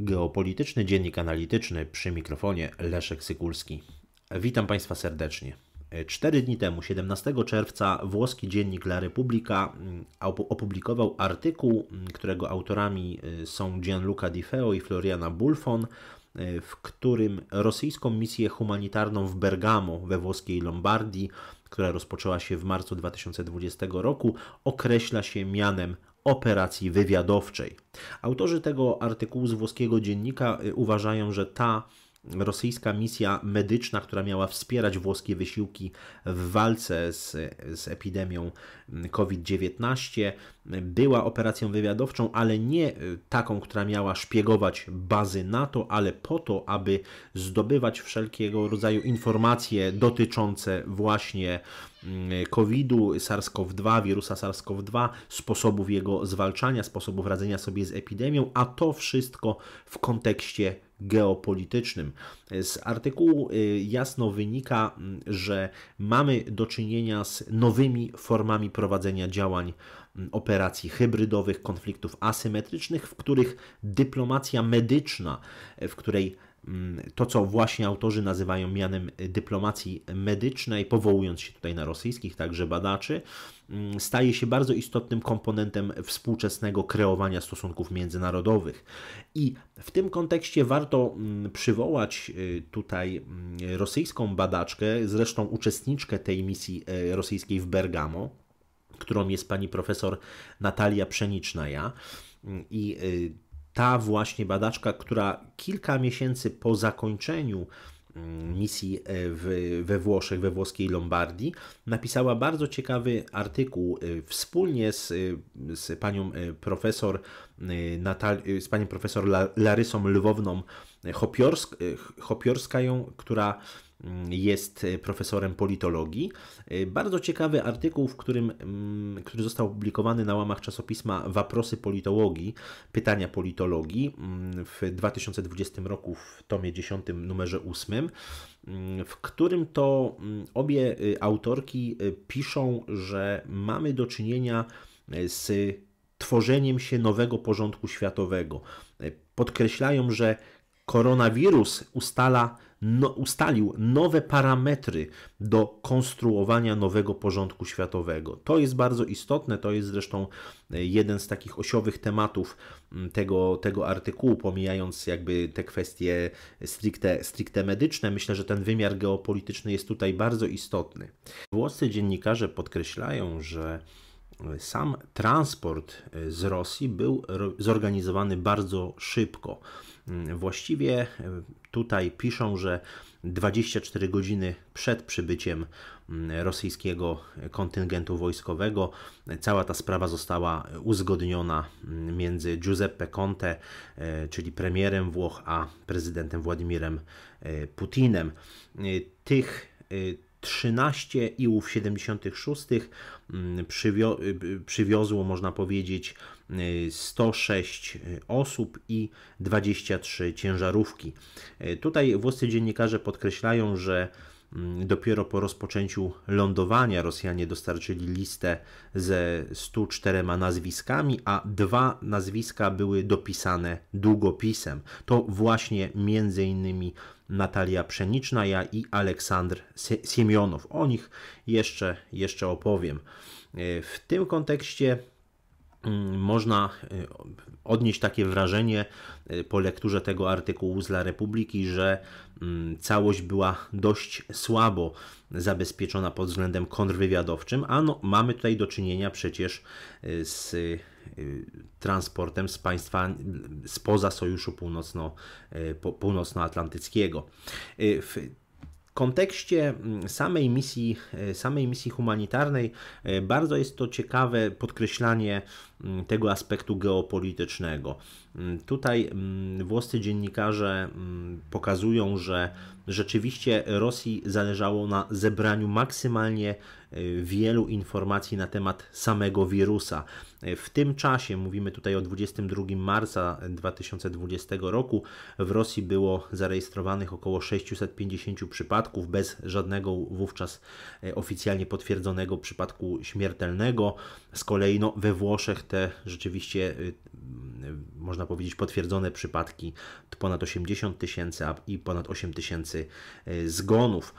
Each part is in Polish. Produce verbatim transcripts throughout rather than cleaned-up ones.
Geopolityczny Dziennik Analityczny, przy mikrofonie Leszek Sykulski. Witam Państwa serdecznie. Cztery dni temu, siedemnastego czerwca, włoski dziennik La Repubblica opublikował artykuł, którego autorami są Gianluca Di Feo i Floriana Bulfon, w którym rosyjską misję humanitarną w Bergamo we włoskiej Lombardii, która rozpoczęła się w marcu dwa tysiące dwudziestego roku, określa się mianem operacji wywiadowczej. Autorzy tego artykułu z włoskiego dziennika uważają, że ta rosyjska misja medyczna, która miała wspierać włoskie wysiłki w walce z, z epidemią COVID dziewiętnaście, była operacją wywiadowczą, ale nie taką, która miała szpiegować bazy NATO, ale po to, aby zdobywać wszelkiego rodzaju informacje dotyczące właśnie kowida, SARS-CoV dwa, wirusa SARS-CoV dwa, sposobów jego zwalczania, sposobów radzenia sobie z epidemią, a to wszystko w kontekście geopolitycznym. Z artykułu jasno wynika, że mamy do czynienia z nowymi formami prowadzenia działań, operacji hybrydowych, konfliktów asymetrycznych, w których dyplomacja medyczna, w której to, co właśnie autorzy nazywają mianem dyplomacji medycznej, powołując się tutaj na rosyjskich także badaczy, staje się bardzo istotnym komponentem współczesnego kreowania stosunków międzynarodowych. I w tym kontekście warto przywołać tutaj rosyjską badaczkę, zresztą uczestniczkę tej misji rosyjskiej w Bergamo, którą jest pani profesor Natalia Pszenicznaja. I ta właśnie badaczka, która kilka miesięcy po zakończeniu misji w, we Włoszech, we włoskiej Lombardii, napisała bardzo ciekawy artykuł wspólnie z, z panią profesor Natal, z panią profesor Larysą Lwowną Chopiorsk, Chopiorskają, która jest profesorem politologii. Bardzo ciekawy artykuł, w którym, który został opublikowany na łamach czasopisma Waprosy Politologii, Pytania Politologii w dwa tysiące dwudziestym roku w tomie dziesiątym, numerze ósmym, w którym to obie autorki piszą, że mamy do czynienia z tworzeniem się nowego porządku światowego. Podkreślają, że koronawirus ustala, no, ustalił nowe parametry do konstruowania nowego porządku światowego. To jest bardzo istotne, to jest zresztą jeden z takich osiowych tematów tego, tego artykułu, pomijając jakby te kwestie stricte, stricte medyczne. Myślę, że ten wymiar geopolityczny jest tutaj bardzo istotny. Włoscy dziennikarze podkreślają, że sam transport z Rosji był zorganizowany bardzo szybko. Właściwie tutaj piszą, że dwadzieścia cztery godziny przed przybyciem rosyjskiego kontyngentu wojskowego cała ta sprawa została uzgodniona między Giuseppe Conte, czyli premierem Włoch, a prezydentem Władimirem Putinem. Tych trzynaście I U-ów siedemdziesiątych szóstych przywio przywiozło, można powiedzieć, sto sześć osób i dwadzieścia trzy ciężarówki. Tutaj włoscy dziennikarze podkreślają, że dopiero po rozpoczęciu lądowania Rosjanie dostarczyli listę ze stu czterema nazwiskami, a dwa nazwiska były dopisane długopisem. To właśnie między innymi Natalia Pszenicznaja i Aleksandr Siemionow. O nich jeszcze, jeszcze opowiem. W tym kontekście można odnieść takie wrażenie po lekturze tego artykułu z La Repubbliki, że całość była dość słabo zabezpieczona pod względem kontrwywiadowczym, a no, mamy tutaj do czynienia przecież z transportem z państwa spoza Sojuszu Północno, Północnoatlantyckiego. W kontekście samej misji, samej misji humanitarnej bardzo jest to ciekawe podkreślanie tego aspektu geopolitycznego. Tutaj włoscy dziennikarze pokazują, że rzeczywiście Rosji zależało na zebraniu maksymalnie wielu informacji na temat samego wirusa. W tym czasie, mówimy tutaj o dwudziestego drugiego marca dwa tysiące dwudziestego roku, w Rosji było zarejestrowanych około sześćset pięćdziesiąt przypadków, bez żadnego wówczas oficjalnie potwierdzonego przypadku śmiertelnego. Z kolei no, we Włoszech te rzeczywiście można powiedzieć, potwierdzone przypadki to ponad osiemdziesiąt tysięcy i ponad osiem tysięcy zgonów.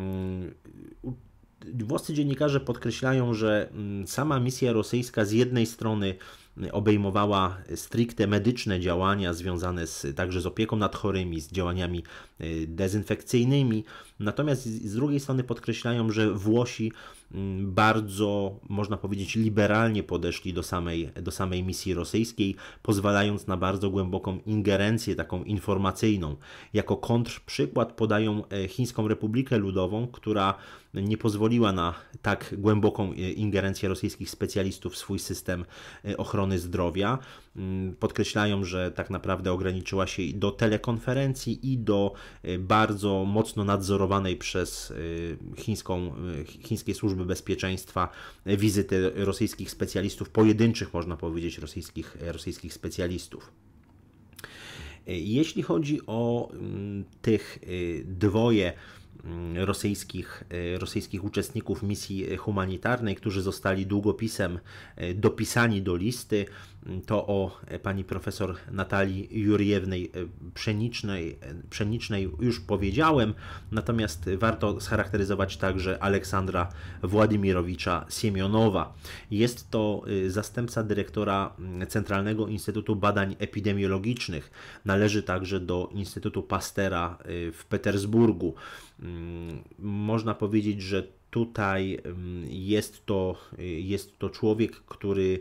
Włoscy dziennikarze podkreślają, że sama misja rosyjska z jednej strony obejmowała stricte medyczne działania związane z, także z opieką nad chorymi, z działaniami dezynfekcyjnymi, natomiast z drugiej strony podkreślają, że Włosi bardzo, można powiedzieć, liberalnie podeszli do samej, do samej misji rosyjskiej, pozwalając na bardzo głęboką ingerencję taką informacyjną. Jako kontrprzykład podają Chińską Republikę Ludową, która nie pozwoliła na tak głęboką ingerencję rosyjskich specjalistów w swój system ochrony zdrowia. Podkreślają, że tak naprawdę ograniczyła się do telekonferencji i do bardzo mocno nadzorowanej przez chińską, chińskie służby bezpieczeństwa wizyty rosyjskich specjalistów, pojedynczych, można powiedzieć, rosyjskich, rosyjskich specjalistów. Jeśli chodzi o tych dwoje rosyjskich, rosyjskich uczestników misji humanitarnej, którzy zostali długopisem dopisani do listy, to o pani profesor Natalii Jurjewnej Pszenicznej, Pszenicznej już powiedziałem, natomiast warto scharakteryzować także Aleksandra Władimirowicza Siemionowa. Jest to zastępca dyrektora Centralnego Instytutu Badań Epidemiologicznych. Należy także do Instytutu Pastera w Petersburgu. Można powiedzieć, że tutaj jest to, jest to człowiek, który,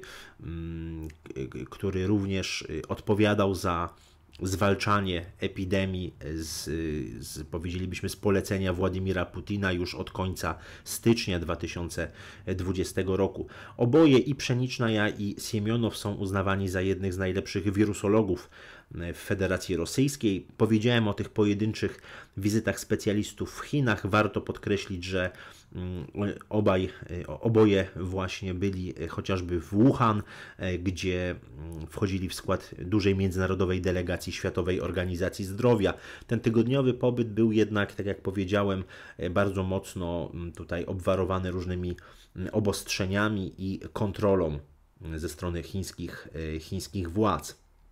który również odpowiadał za zwalczanie epidemii z, z, powiedzielibyśmy, z polecenia Władimira Putina już od końca stycznia dwa tysiące dwudziestego roku. Oboje, i Pszeniczna, i Siemionow, są uznawani za jednych z najlepszych wirusologów w Federacji Rosyjskiej. Powiedziałem o tych pojedynczych wizytach specjalistów w Chinach. Warto podkreślić, że obaj, oboje właśnie byli chociażby w Wuhan, gdzie wchodzili w skład dużej międzynarodowej delegacji Światowej Organizacji Zdrowia. Ten tygodniowy pobyt był jednak, tak jak powiedziałem, bardzo mocno tutaj obwarowany różnymi obostrzeniami i kontrolą ze strony chińskich, chińskich władz.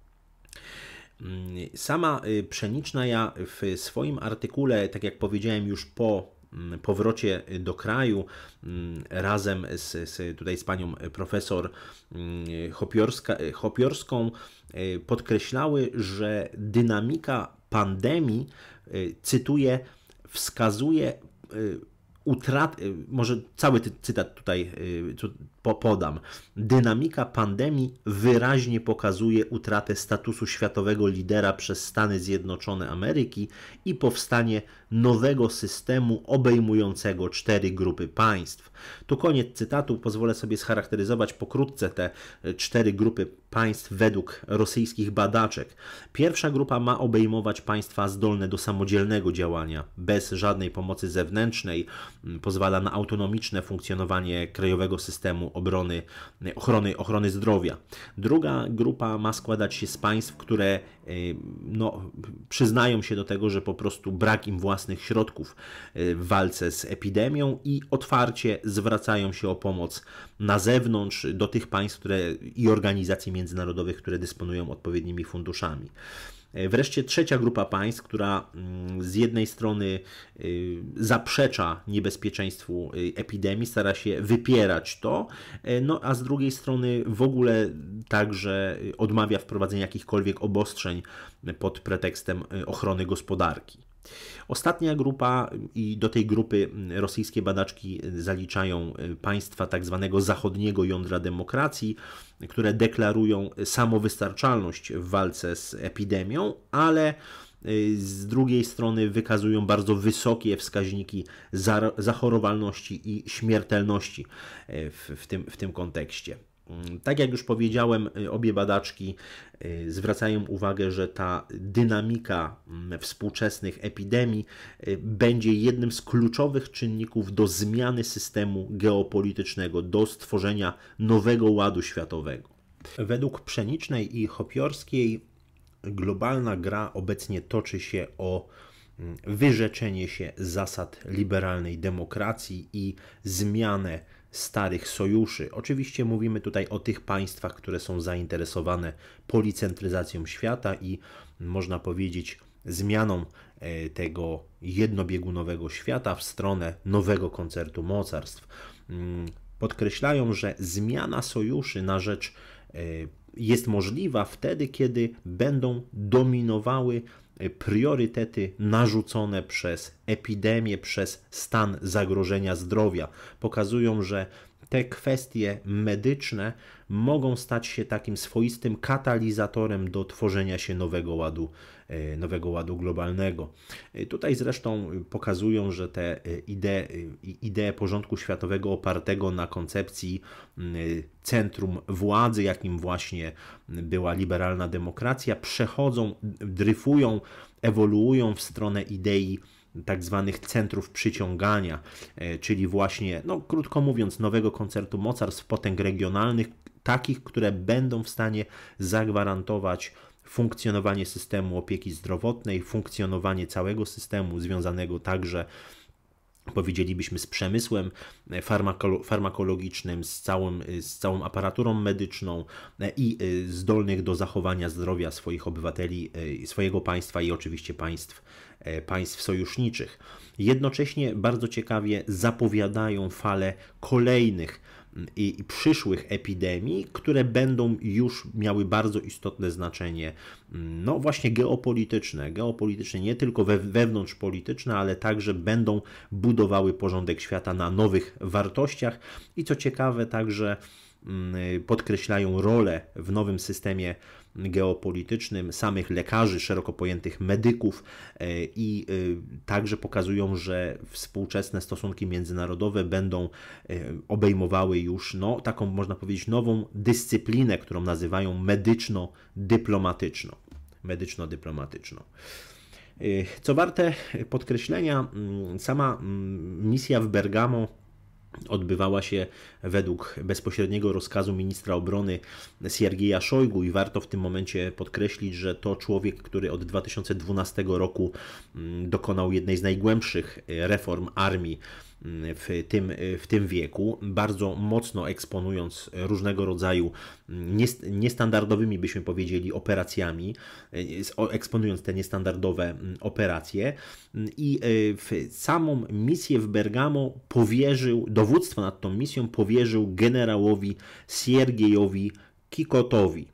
Sama Pszeniczna w swoim artykule, tak jak powiedziałem, już po powrocie do kraju razem z, z, tutaj z panią profesor Chopiorska, Chopiorską podkreślały, że dynamika pandemii, cytuję, wskazuje utrat, może cały cytat tutaj podam. Dynamika pandemii wyraźnie pokazuje utratę statusu światowego lidera przez Stany Zjednoczone Ameryki i powstanie nowego systemu obejmującego cztery grupy państw. Tu koniec cytatu. Pozwolę sobie scharakteryzować pokrótce te cztery grupy państw według rosyjskich badaczek. Pierwsza grupa ma obejmować państwa zdolne do samodzielnego działania, bez żadnej pomocy zewnętrznej, pozwala na autonomiczne funkcjonowanie krajowego systemu obrony, ochrony, ochrony zdrowia. Druga grupa ma składać się z państw, które no, przyznają się do tego, że po prostu brak im własnych środków w walce z epidemią i otwarcie zwracają się o pomoc na zewnątrz do tych państw które, i organizacji międzynarodowych, które dysponują odpowiednimi funduszami. Wreszcie trzecia grupa państw, która z jednej strony zaprzecza niebezpieczeństwu epidemii, stara się wypierać to, no a z drugiej strony w ogóle także odmawia wprowadzenia jakichkolwiek obostrzeń pod pretekstem ochrony gospodarki. Ostatnia grupa, i do tej grupy rosyjskie badaczki zaliczają państwa tak zwanego zachodniego jądra demokracji, które deklarują samowystarczalność w walce z epidemią, ale z drugiej strony wykazują bardzo wysokie wskaźniki zachorowalności i śmiertelności w, w, tym, w tym kontekście. Tak jak już powiedziałem, obie badaczki zwracają uwagę, że ta dynamika współczesnych epidemii będzie jednym z kluczowych czynników do zmiany systemu geopolitycznego, do stworzenia nowego ładu światowego. Według Pszenicznej i Chopiorskiej globalna gra obecnie toczy się o wyrzeczenie się zasad liberalnej demokracji i zmianę starych sojuszy. Oczywiście mówimy tutaj o tych państwach, które są zainteresowane policentryzacją świata i można powiedzieć zmianą tego jednobiegunowego świata w stronę nowego koncertu mocarstw. Podkreślają, że zmiana sojuszy na rzecz jest możliwa wtedy, kiedy będą dominowały priorytety narzucone przez epidemię, przez stan zagrożenia zdrowia. Pokazują, że te kwestie medyczne mogą stać się takim swoistym katalizatorem do tworzenia się nowego ładu, nowego ładu globalnego. Tutaj zresztą pokazują, że te idee, idee porządku światowego opartego na koncepcji centrum władzy, jakim właśnie była liberalna demokracja, przechodzą, dryfują, ewoluują w stronę idei tak zwanych centrów przyciągania, czyli właśnie, no krótko mówiąc, nowego koncertu mocarstw, potęg regionalnych, takich, które będą w stanie zagwarantować funkcjonowanie systemu opieki zdrowotnej, funkcjonowanie całego systemu związanego także, powiedzielibyśmy, z przemysłem farmakolo farmakologicznym, z, całym, z całą aparaturą medyczną i zdolnych do zachowania zdrowia swoich obywateli, swojego państwa i oczywiście państw, państw sojuszniczych. Jednocześnie bardzo ciekawie zapowiadają falę kolejnych i przyszłych epidemii, które będą już miały bardzo istotne znaczenie, no właśnie geopolityczne, geopolityczne nie tylko we, wewnątrzpolityczne, ale także będą budowały porządek świata na nowych wartościach i co ciekawe także podkreślają rolę w nowym systemie geopolitycznym samych lekarzy, szeroko pojętych medyków i także pokazują, że współczesne stosunki międzynarodowe będą obejmowały już no, taką, można powiedzieć, nową dyscyplinę, którą nazywają medyczno-dyplomatyczną. Medyczno-dyplomatyczną. Co warte podkreślenia, sama misja w Bergamo odbywała się według bezpośredniego rozkazu ministra obrony Siergieja Szojgu i warto w tym momencie podkreślić, że to człowiek, który od dwa tysiące dwunastego roku dokonał jednej z najgłębszych reform armii w tym, w tym wieku, bardzo mocno eksponując różnego rodzaju niestandardowymi, byśmy powiedzieli, operacjami, eksponując te niestandardowe operacje i w samą misję w Bergamo powierzył, dowództwo nad tą misją powierzył generałowi Siergiejowi Kikotowi.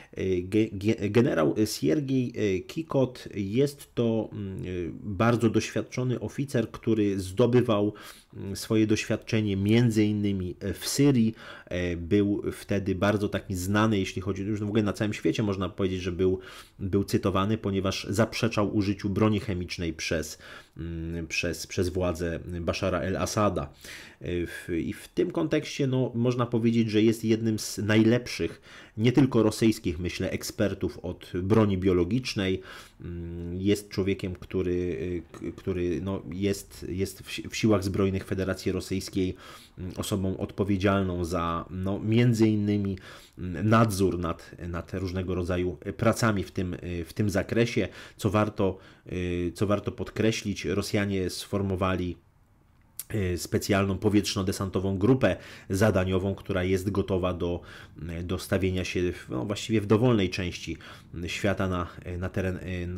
Generał Siergiej Kikot jest to bardzo doświadczony oficer, który zdobywał swoje doświadczenie między innymi w Syrii. Był wtedy bardzo taki znany, jeśli chodzi już w ogóle na całym świecie, można powiedzieć, że był, był cytowany, ponieważ zaprzeczał użyciu broni chemicznej przez, przez, przez władze Bashara el-Assada. I w tym kontekście no, można powiedzieć, że jest jednym z najlepszych, nie tylko rosyjskich, myślę, ekspertów od broni biologicznej. Jest człowiekiem, który, który no, jest, jest w siłach zbrojnych Federacji Rosyjskiej osobą odpowiedzialną za no, między innymi nadzór nad, nad różnego rodzaju pracami w tym, w tym zakresie. Co warto, co warto podkreślić, Rosjanie sformowali specjalną powietrzno-desantową grupę zadaniową, która jest gotowa do, do stawienia się w, no właściwie w dowolnej części świata na, na, teren,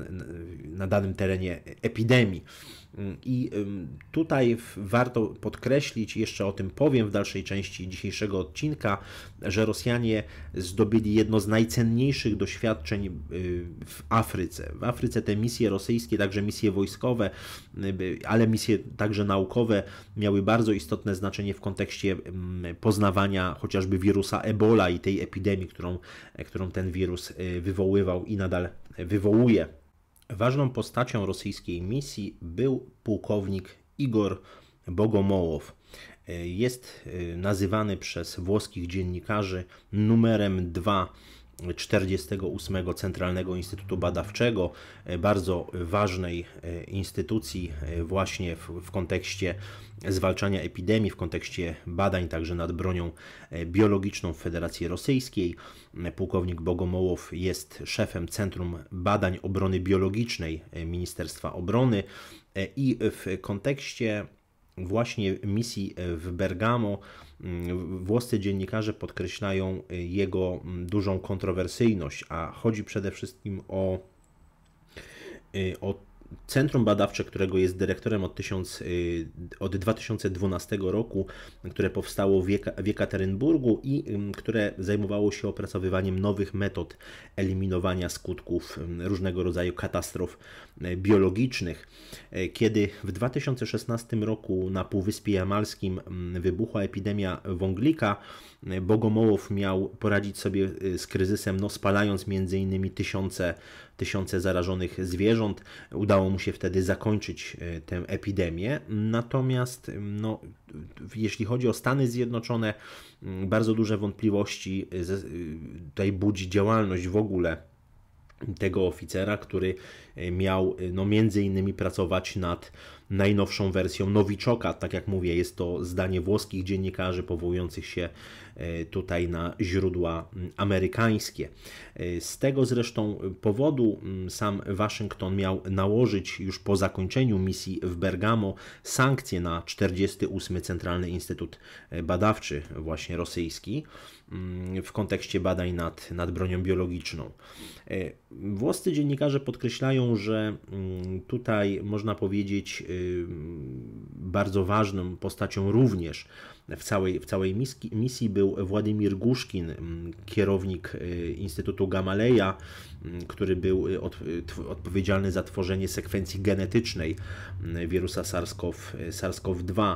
na danym terenie epidemii. I tutaj warto podkreślić, jeszcze o tym powiem w dalszej części dzisiejszego odcinka, że Rosjanie zdobyli jedno z najcenniejszych doświadczeń w Afryce. W Afryce te misje rosyjskie, także misje wojskowe, ale misje także naukowe miały bardzo istotne znaczenie w kontekście poznawania chociażby wirusa Ebola i tej epidemii, którą, którą ten wirus wywoływał i nadal wywołuje. Ważną postacią rosyjskiej misji był pułkownik Igor Bogomołow. Jest nazywany przez włoskich dziennikarzy numerem dwa czterdziestego ósmego Centralnego Instytutu Badawczego, bardzo ważnej instytucji właśnie w, w kontekście zwalczania epidemii, w kontekście badań także nad bronią biologiczną w Federacji Rosyjskiej. Pułkownik Bogomołow jest szefem Centrum Badań Obrony Biologicznej Ministerstwa Obrony i w kontekście właśnie misji w Bergamo włoscy dziennikarze podkreślają jego dużą kontrowersyjność, a chodzi przede wszystkim o, o Centrum Badawcze, którego jest dyrektorem od, tysiąc, od dwa tysiące dwunastego roku, które powstało w, Jeka, w Jekaterynburgu i które zajmowało się opracowywaniem nowych metod eliminowania skutków różnego rodzaju katastrof biologicznych. Kiedy w dwa tysiące szesnastym roku na Półwyspie Jamalskim wybuchła epidemia wąglika, Bogomołow miał poradzić sobie z kryzysem, no, spalając między innymi tysiące, tysiące zarażonych zwierząt. Udało mu się wtedy zakończyć tę epidemię. Natomiast no, jeśli chodzi o Stany Zjednoczone, bardzo duże wątpliwości tutaj budzi działalność w ogóle tego oficera, który miał no, między innymi pracować nad najnowszą wersją Nowiczoka. Tak jak mówię, jest to zdanie włoskich dziennikarzy powołujących się tutaj na źródła amerykańskie. Z tego zresztą powodu sam Waszyngton miał nałożyć już po zakończeniu misji w Bergamo sankcje na czterdziesty ósmy Centralny Instytut Badawczy, właśnie rosyjski, w kontekście badań nad, nad bronią biologiczną. Włoscy dziennikarze podkreślają, że tutaj można powiedzieć bardzo ważną postacią również w całej, w całej misji, misji był Władimir Guszkin, kierownik Instytutu Gamaleja, który był od, odpowiedzialny za tworzenie sekwencji genetycznej wirusa SARS-CoV dwa.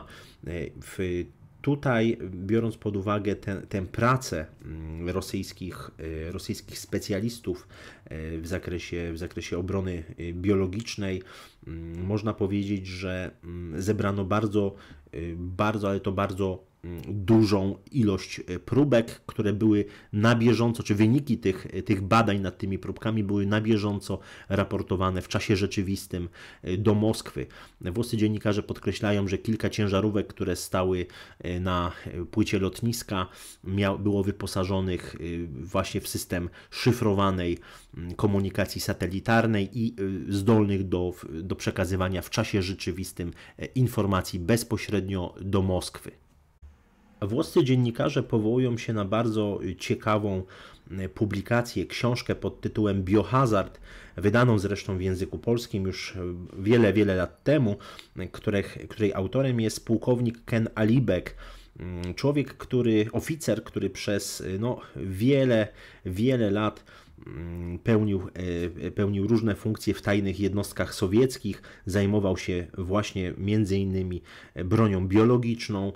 W Tutaj, biorąc pod uwagę tę pracę rosyjskich, rosyjskich specjalistów w zakresie, w zakresie obrony biologicznej, można powiedzieć, że zebrano bardzo, bardzo, ale to bardzo dużą ilość próbek, które były na bieżąco, czy wyniki tych, tych badań nad tymi próbkami były na bieżąco raportowane w czasie rzeczywistym do Moskwy. Włoscy dziennikarze podkreślają, że kilka ciężarówek, które stały na płycie lotniska, miał, było wyposażonych właśnie w system szyfrowanej komunikacji satelitarnej i zdolnych do, do przekazywania w czasie rzeczywistym informacji bezpośrednio do Moskwy. Włoscy dziennikarze powołują się na bardzo ciekawą publikację, książkę pod tytułem Biohazard, wydaną zresztą w języku polskim już wiele, wiele lat temu, których, której autorem jest pułkownik Ken Alibek, człowiek, który, oficer, który przez no, wiele, wiele lat Pełnił, pełnił różne funkcje w tajnych jednostkach sowieckich, zajmował się właśnie między innymi bronią biologiczną.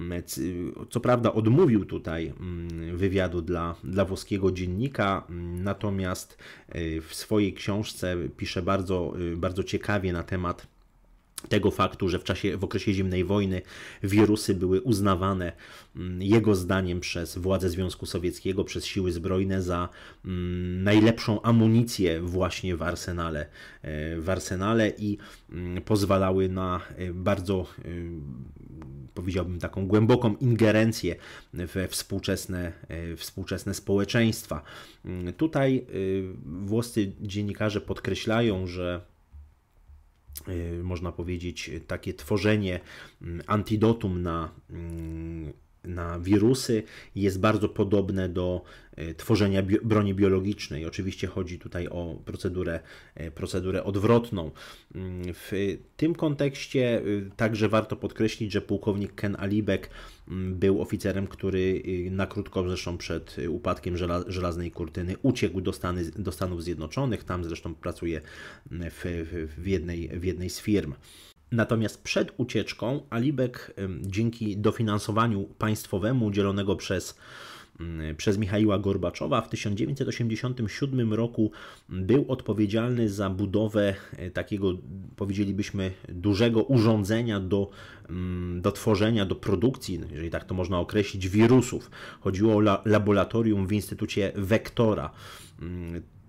Co prawda odmówił tutaj wywiadu dla, dla włoskiego dziennika, natomiast w swojej książce pisze bardzo, bardzo ciekawie na temat tego faktu, że w czasie, w okresie zimnej wojny wirusy były uznawane jego zdaniem przez władze Związku Sowieckiego, przez siły zbrojne za najlepszą amunicję właśnie w arsenale, w arsenale i pozwalały na bardzo, powiedziałbym, taką głęboką ingerencję we współczesne, współczesne społeczeństwa. Tutaj włoscy dziennikarze podkreślają, że można powiedzieć, takie tworzenie antidotum na, na wirusy jest bardzo podobne do tworzenia bi- broni biologicznej. Oczywiście chodzi tutaj o procedurę, procedurę odwrotną. W tym kontekście także warto podkreślić, że pułkownik Ken Alibek był oficerem, który na krótko zresztą przed upadkiem żela- żelaznej kurtyny uciekł do, Stany, do Stanów Zjednoczonych. Tam zresztą pracuje w, w, jednej, w jednej z firm. Natomiast przed ucieczką Alibek dzięki dofinansowaniu państwowemu udzielonego przez przez Michaiła Gorbaczowa w tysiąc dziewięćset osiemdziesiątym siódmym roku był odpowiedzialny za budowę takiego, powiedzielibyśmy, dużego urządzenia do, do tworzenia, do produkcji, jeżeli tak to można określić, wirusów. Chodziło o la- laboratorium w Instytucie Vectora.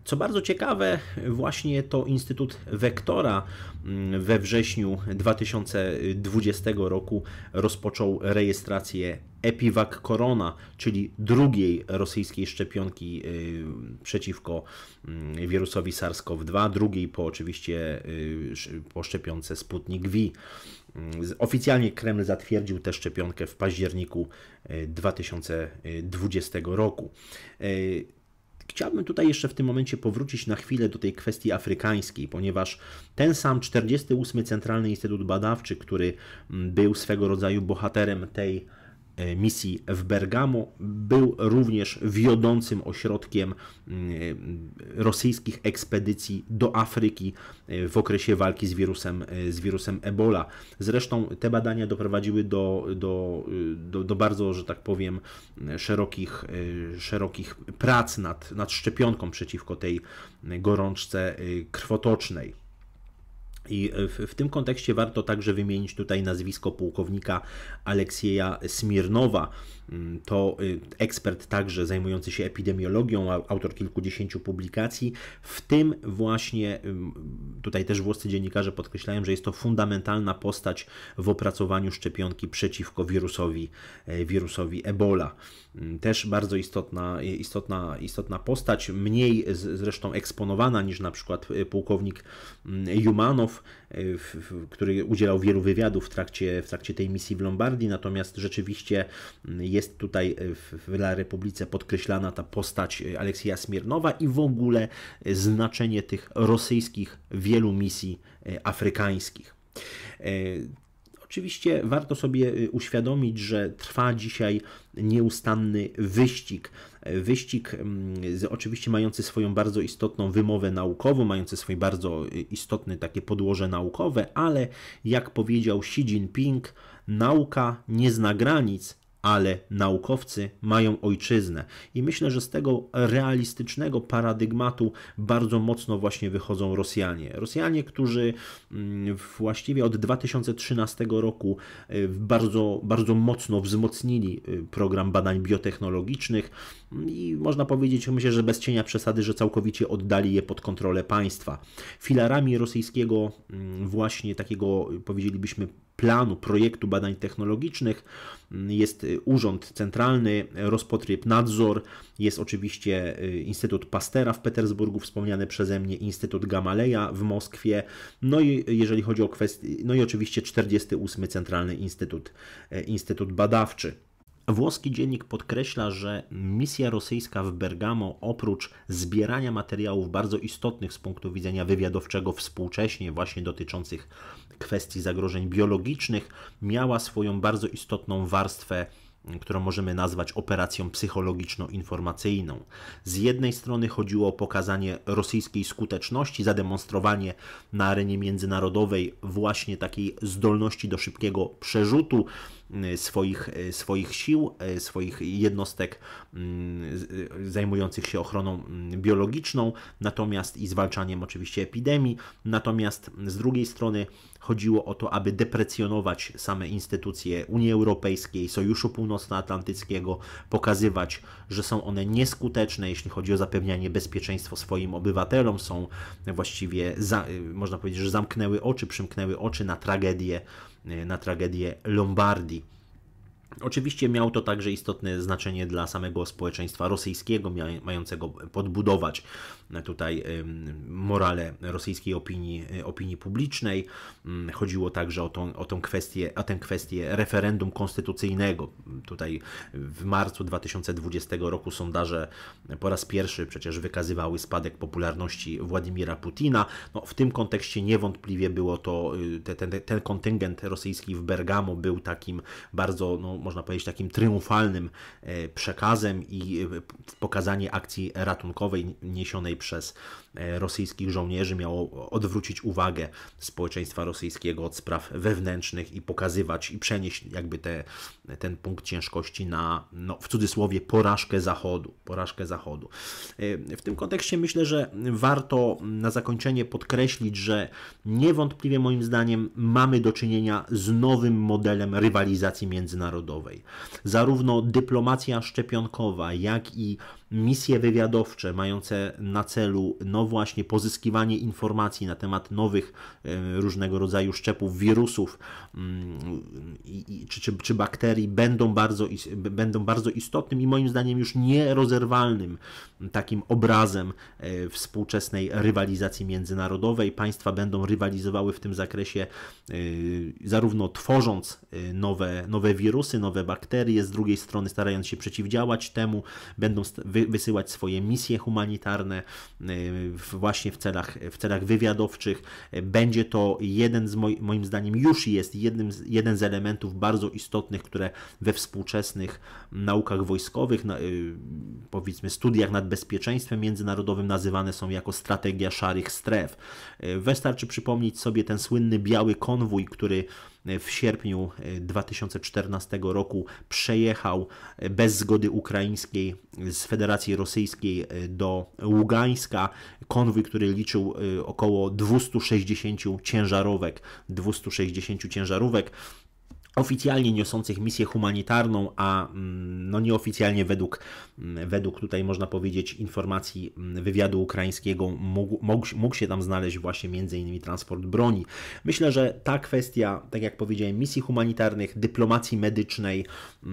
Co bardzo ciekawe, właśnie to Instytut Vectora we wrześniu dwa tysiące dwudziestego roku rozpoczął rejestrację Epivac Corona, czyli drugiej rosyjskiej szczepionki przeciwko wirusowi SARS-CoV dwa, drugiej po oczywiście po szczepionce Sputnik V. Oficjalnie Kreml zatwierdził tę szczepionkę w październiku dwa tysiące dwudziestego roku. Chciałbym tutaj jeszcze w tym momencie powrócić na chwilę do tej kwestii afrykańskiej, ponieważ ten sam czterdziesty ósmy Centralny Instytut Badawczy, który był swego rodzaju bohaterem tej misji w Bergamo, był również wiodącym ośrodkiem rosyjskich ekspedycji do Afryki w okresie walki z wirusem, z wirusem Ebola. Zresztą te badania doprowadziły do, do, do, do bardzo, że tak powiem, szerokich, szerokich prac nad, nad szczepionką przeciwko tej gorączce krwotocznej. I w, w tym kontekście warto także wymienić tutaj nazwisko pułkownika Aleksieja Smirnowa. To ekspert także zajmujący się epidemiologią, autor kilkudziesięciu publikacji, w tym właśnie, tutaj też włoscy dziennikarze podkreślają, że jest to fundamentalna postać w opracowaniu szczepionki przeciwko wirusowi, wirusowi Ebola. Też bardzo istotna, istotna, istotna postać, mniej zresztą eksponowana niż na przykład pułkownik Jumanow, który udzielał wielu wywiadów w trakcie, w trakcie tej misji w Lombardii, natomiast rzeczywiście jest tutaj w La Republice podkreślana ta postać Aleksieja Smirnowa i w ogóle znaczenie tych rosyjskich wielu misji afrykańskich. Oczywiście warto sobie uświadomić, że trwa dzisiaj nieustanny wyścig. Wyścig oczywiście mający swoją bardzo istotną wymowę naukową, mający swoje bardzo istotne takie podłoże naukowe, ale jak powiedział Xi Jinping, nauka nie zna granic, ale naukowcy mają ojczyznę. I myślę, że z tego realistycznego paradygmatu bardzo mocno właśnie wychodzą Rosjanie. Rosjanie, którzy właściwie od dwa tysiące trzynastego roku bardzo, bardzo mocno wzmocnili program badań biotechnologicznych i można powiedzieć, myślę, że bez cienia przesady, że całkowicie oddali je pod kontrolę państwa. Filarami rosyjskiego właśnie takiego, powiedzielibyśmy, planu, projektu badań technologicznych jest Urząd Centralny, Rospotrebnadzor, jest oczywiście Instytut Pastera w Petersburgu, wspomniany przeze mnie, Instytut Gamaleja w Moskwie, no i jeżeli chodzi o kwestie, no i oczywiście czterdziesty ósmy Centralny Instytut, Instytut Badawczy. Włoski dziennik podkreśla, że misja rosyjska w Bergamo oprócz zbierania materiałów bardzo istotnych z punktu widzenia wywiadowczego współcześnie, właśnie dotyczących kwestii zagrożeń biologicznych, miała swoją bardzo istotną warstwę, którą możemy nazwać operacją psychologiczno-informacyjną. Z jednej strony chodziło o pokazanie rosyjskiej skuteczności, zademonstrowanie na arenie międzynarodowej właśnie takiej zdolności do szybkiego przerzutu swoich, swoich sił, swoich jednostek zajmujących się ochroną biologiczną, natomiast i zwalczaniem oczywiście epidemii, natomiast z drugiej strony chodziło o to, aby deprecjonować same instytucje Unii Europejskiej, Sojuszu Północnoatlantyckiego, pokazywać, że są one nieskuteczne, jeśli chodzi o zapewnianie bezpieczeństwa swoim obywatelom, są właściwie, za, można powiedzieć, że zamknęły oczy, przymknęły oczy na tragedię, na tragedię Lombardii. Oczywiście miało to także istotne znaczenie dla samego społeczeństwa rosyjskiego, mającego podbudować tutaj morale rosyjskiej opinii, opinii publicznej. Chodziło także o tą, o tą kwestię, o tę kwestię referendum konstytucyjnego. Tutaj w marcu dwa tysiące dwudziestego roku sondaże po raz pierwszy przecież wykazywały spadek popularności Władimira Putina. No, w tym kontekście niewątpliwie było to, ten, ten kontyngent rosyjski w Bergamo był takim bardzo, no, można powiedzieć, takim triumfalnym przekazem i pokazanie akcji ratunkowej niesionej przez rosyjskich żołnierzy miało odwrócić uwagę społeczeństwa rosyjskiego od spraw wewnętrznych i pokazywać i przenieść jakby te, ten punkt ciężkości na, no, w cudzysłowie, porażkę Zachodu. Porażkę Zachodu. W tym kontekście myślę, że warto na zakończenie podkreślić, że niewątpliwie moim zdaniem mamy do czynienia z nowym modelem rywalizacji międzynarodowej. Zarówno dyplomacja szczepionkowa, jak i misje wywiadowcze mające na celu no właśnie pozyskiwanie informacji na temat nowych różnego rodzaju szczepów, wirusów i, czy, czy, czy bakterii będą bardzo, będą bardzo istotnym i moim zdaniem już nierozerwalnym takim obrazem współczesnej rywalizacji międzynarodowej. Państwa będą rywalizowały w tym zakresie zarówno tworząc nowe, nowe wirusy, nowe bakterie, z drugiej strony starając się przeciwdziałać temu, będą wysyłać swoje misje humanitarne właśnie w celach, w celach wywiadowczych. Będzie to jeden z moim, moim zdaniem już jest jednym z, jeden z elementów bardzo istotnych, które we współczesnych naukach wojskowych, na, powiedzmy studiach nad bezpieczeństwem międzynarodowym nazywane są jako strategia szarych stref. Wystarczy przypomnieć sobie ten słynny biały konwój, który w sierpniu dwa tysiące czternastego roku przejechał bez zgody ukraińskiej z Federacji Rosyjskiej do Ługańska. Konwój, który liczył około dwieście sześćdziesiąt ciężarówek, dwieście sześćdziesiąt ciężarówek oficjalnie niosących misję humanitarną, a no nieoficjalnie według, według tutaj można powiedzieć informacji wywiadu ukraińskiego mógł, mógł, mógł się tam znaleźć właśnie między innymi transport broni. Myślę, że ta kwestia, tak jak powiedziałem, misji humanitarnych, dyplomacji medycznej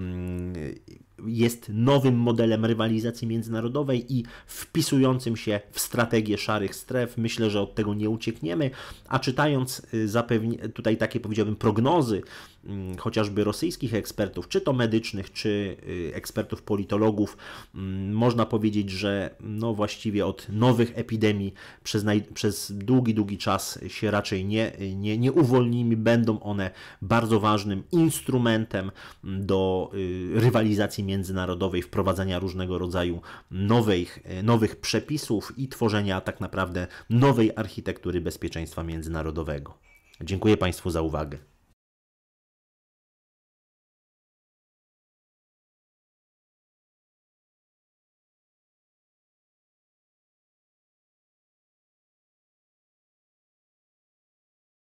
jest nowym modelem rywalizacji międzynarodowej i wpisującym się w strategię szarych stref. Myślę, że od tego nie uciekniemy, a czytając zapewni tutaj takie, powiedziałbym, prognozy chociażby rosyjskich ekspertów, czy to medycznych, czy ekspertów politologów, można powiedzieć, że no właściwie od nowych epidemii przez, naj, przez długi, długi czas się raczej nie, nie, nie uwolnimy. Będą one bardzo ważnym instrumentem do rywalizacji międzynarodowej, wprowadzania różnego rodzaju nowych, nowych przepisów i tworzenia tak naprawdę nowej architektury bezpieczeństwa międzynarodowego. Dziękuję Państwu za uwagę.